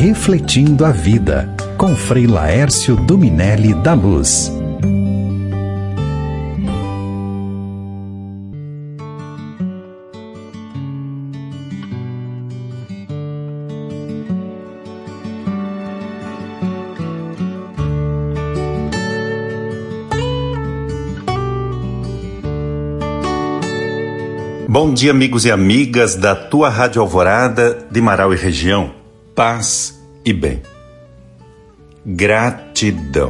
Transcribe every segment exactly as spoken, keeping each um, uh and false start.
Refletindo a Vida, com Frei Laércio Dominelli da Luz. Bom dia, amigos e amigas da tua Rádio Alvorada de Marau e região. Paz e bem. Gratidão.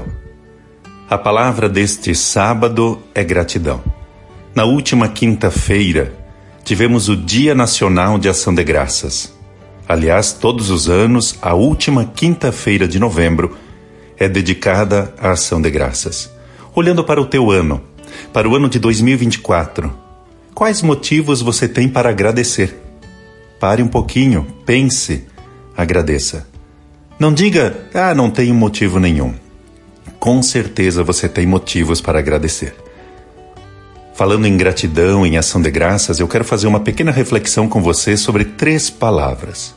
A palavra deste sábado é gratidão. Na última quinta-feira, tivemos o Dia Nacional de Ação de Graças. Aliás, todos os anos, a última quinta-feira de novembro é dedicada à Ação de Graças. Olhando para o teu ano, para o ano de dois mil e vinte e quatro, quais motivos você tem para agradecer? Pare um pouquinho, pense, agradeça. Não diga, ah, não tenho motivo nenhum. Com certeza você tem motivos para agradecer. Falando em gratidão, em ação de graças, eu quero fazer uma pequena reflexão com você sobre três palavras.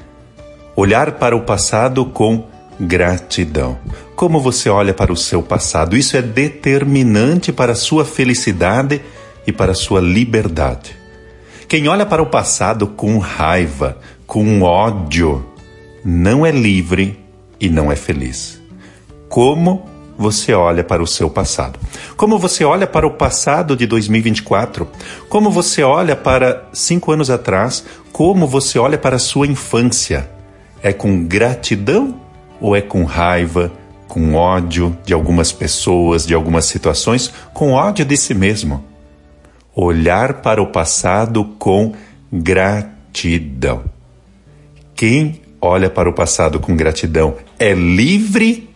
Olhar para o passado com gratidão. Como você olha para o seu passado? Isso é determinante para a sua felicidade e para a sua liberdade. Quem olha para o passado com raiva, com ódio, não é livre e não é feliz. Como você olha para o seu passado? Como você olha para o passado de dois mil e vinte e quatro? Como você olha para cinco anos atrás? Como você olha para a sua infância? É com gratidão ou é com raiva, com ódio de algumas pessoas, de algumas situações, com ódio de si mesmo? Olhar para o passado com gratidão. Quem olha para o passado com gratidão é livre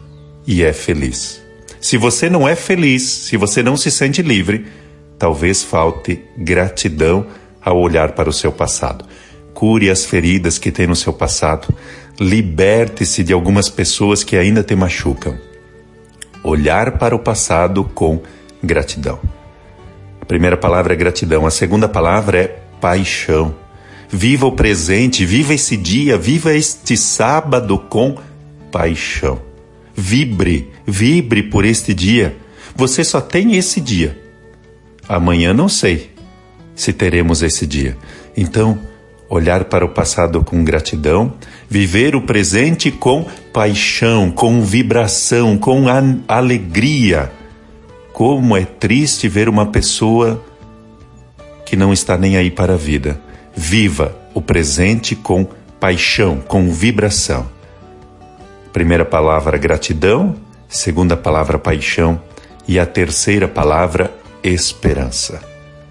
e é feliz. Se você não é feliz, se você não se sente livre, talvez falte gratidão ao olhar para o seu passado. Cure as feridas que tem no seu passado. Liberte-se de algumas pessoas que ainda te machucam. Olhar para o passado com gratidão. A primeira palavra é gratidão, a segunda palavra é paixão. Viva o presente, viva esse dia, viva este sábado com paixão. Vibre, vibre por este dia. Você só tem esse dia. Amanhã não sei se teremos esse dia. Então, olhar para o passado com gratidão, viver o presente com paixão, com vibração, com alegria. Como é triste ver uma pessoa que não está nem aí para a vida. Viva o presente com paixão, com vibração. Primeira palavra, gratidão. Segunda palavra, paixão. E a terceira palavra, esperança.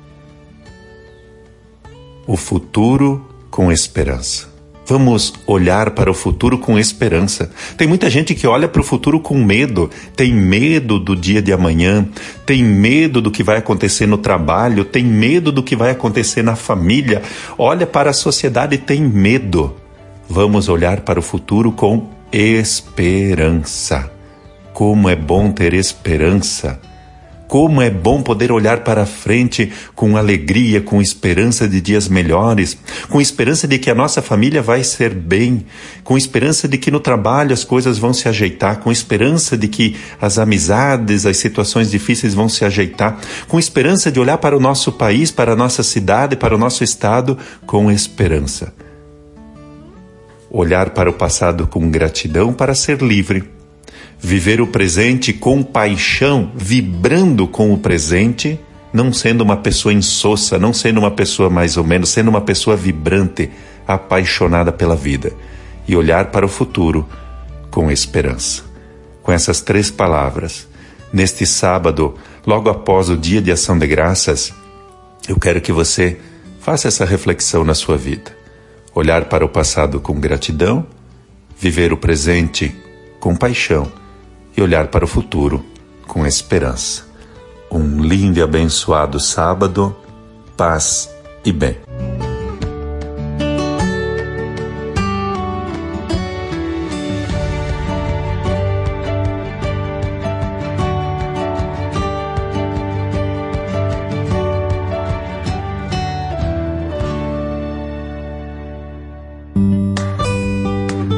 O futuro com esperança. Vamos olhar para o futuro com esperança. Tem muita gente que olha para o futuro com medo. Tem medo do dia de amanhã. Tem medo do que vai acontecer no trabalho. Tem medo do que vai acontecer na família. Olha para a sociedade e tem medo. Vamos olhar para o futuro com esperança. Como é bom ter esperança. Como é bom poder olhar para frente com alegria, com esperança de dias melhores, com esperança de que a nossa família vai ser bem, com esperança de que no trabalho as coisas vão se ajeitar, com esperança de que as amizades, as situações difíceis vão se ajeitar, com esperança de olhar para o nosso país, para a nossa cidade, para o nosso estado, com esperança. Olhar para o passado com gratidão para ser livre. Viver o presente com paixão, vibrando com o presente, não sendo uma pessoa insossa, não sendo uma pessoa mais ou menos, sendo uma pessoa vibrante, apaixonada pela vida. E olhar para o futuro com esperança. Com essas três palavras, neste sábado, logo após o Dia de Ação de Graças, eu quero que você faça essa reflexão na sua vida. Olhar para o passado com gratidão, viver o presente com paixão, e olhar para o futuro com esperança. Um lindo e abençoado sábado, paz e bem.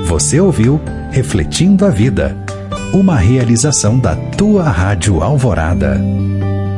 Você ouviu Refletindo a Vida, uma realização da tua Rádio Alvorada.